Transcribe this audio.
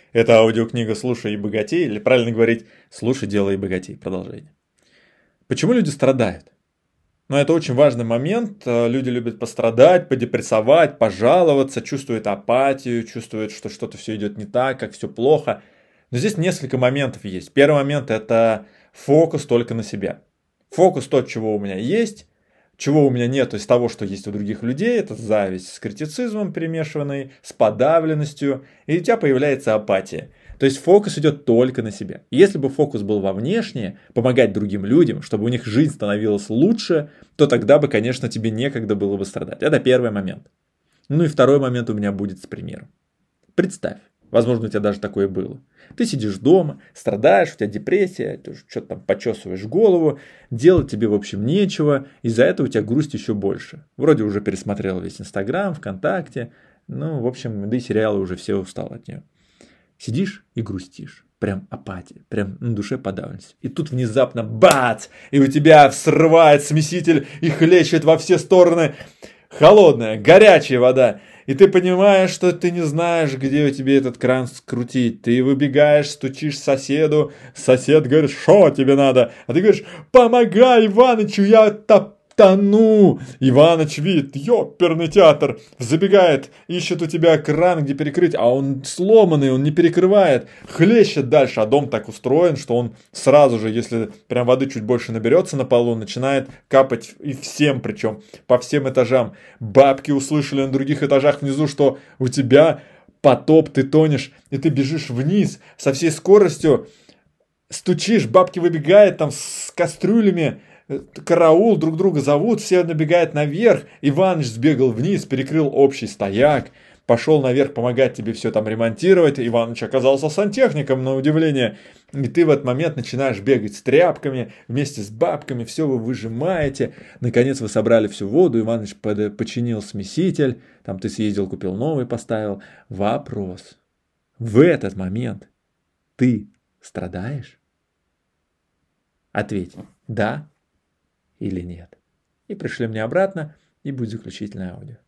Это аудиокнига «Слушай и богатей», или правильно говорить «Слушай, делай и богатей». Продолжение. Почему люди страдают? Ну, это очень важный момент. Люди любят пострадать, подепрессовать, пожаловаться, чувствуют апатию, чувствуют, что что-то все идет не так, как все плохо. Но здесь несколько моментов есть. Первый момент – это фокус только на себя. Фокус тот, чего у меня есть, чего у меня нет из того, что есть у других людей. Это зависть с критицизмом перемешанной, с подавленностью. И у тебя появляется апатия. То есть фокус идет только на себя. Если бы фокус был во внешнее, помогать другим людям, чтобы у них жизнь становилась лучше, то тогда бы, конечно, тебе некогда было бы страдать. Это первый момент. Ну и второй момент у меня будет с примером. Представь, возможно, у тебя даже такое было. Ты сидишь дома, страдаешь, у тебя депрессия, ты что-то там почесываешь голову, делать тебе, в общем, нечего, из-за этого у тебя грусть еще больше. Вроде уже пересмотрел весь Инстаграм, ВКонтакте, ну, в общем, да и сериалы уже все устал от нее. Сидишь и грустишь. Прям апатия, прям на душе подавленность. И тут внезапно бац! И у тебя срывает смеситель и хлещет во все стороны холодная, горячая вода. И ты понимаешь, что ты не знаешь, где у тебя этот кран скрутить. Ты выбегаешь, стучишь соседу. Сосед говорит, что тебе надо? А ты говоришь, помогай Иванычу, я тону. Иваныч видит, ёперный театр, забегает, ищет у тебя кран, где перекрыть, а он сломанный, он не перекрывает, хлещет дальше, а дом так устроен, что он сразу же, если прям воды чуть больше наберется на полу, начинает капать и всем, причем по всем этажам. Бабки услышали на других этажах внизу, что у тебя потоп, ты тонешь, и ты бежишь вниз со всей скоростью, стучишь, бабки выбегают там с кастрюлями, караул, друг друга зовут, все набегают наверх, Иваныч сбегал вниз, перекрыл общий стояк, пошел наверх помогать тебе все там ремонтировать, Иваныч оказался сантехником, на удивление, и ты в этот момент начинаешь бегать с тряпками, вместе с бабками, все вы выжимаете, наконец вы собрали всю воду, Иваныч починил смеситель, там ты съездил, купил новый, поставил. Вопрос, в этот момент ты страдаешь? Ответь, да или нет. И пришли мне обратно, и будет заключительное аудио.